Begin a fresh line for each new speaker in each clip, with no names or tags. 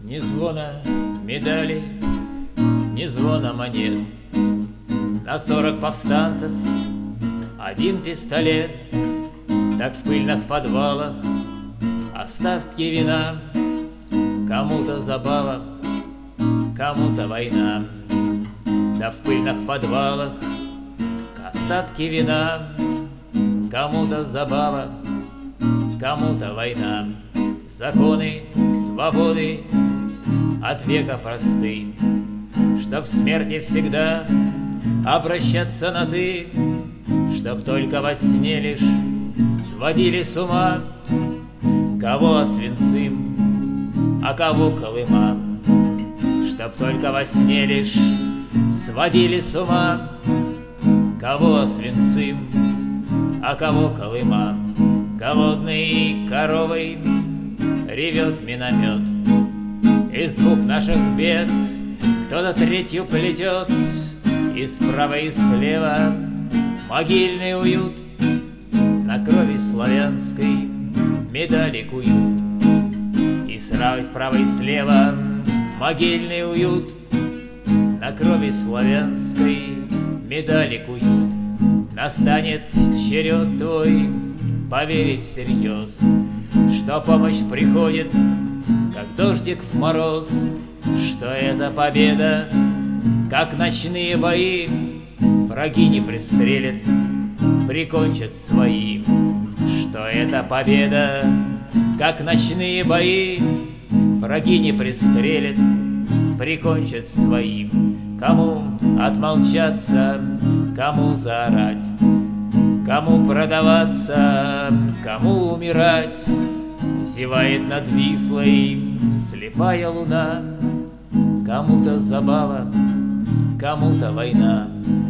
Ни звона медалей, ни звона монет. На 40 повстанцев один пистолет. Так в пыльных подвалах остатки вина. Кому-то забава, кому-то война. Да в пыльных подвалах остатки вина. Кому-то забава, кому-то война. Законы свободы от века просты, чтоб в смерти всегда обращаться на «ты», чтоб только во сне лишь сводили с ума кого Освенцим, а кого Колыма. Чтоб только во сне лишь сводили с ума кого Освенцим, а кого Колыма. Голодной коровой ревет миномет. Из двух наших бед кто-то третью плетет, и справа и слева могильный уют. На крови славянской медали куют. И справа и слева могильный уют. На крови славянской медали куют. Настанет черед твой поверить всерьез, что помощь приходит, как дождик в мороз, что эта победа, как ночные бои, враги не пристрелят, прикончат свои. Что эта победа, как ночные бои, враги не пристрелят, прикончат своим. Кому отмолчаться, кому заорать, кому продаваться, кому умирать. Зевает над Вислой слепая луна. Кому-то забава, кому-то война.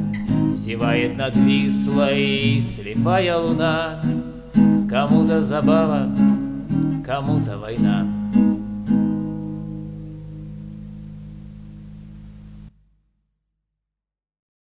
Зевает над Вислой слепая луна. Кому-то забава, кому-то война.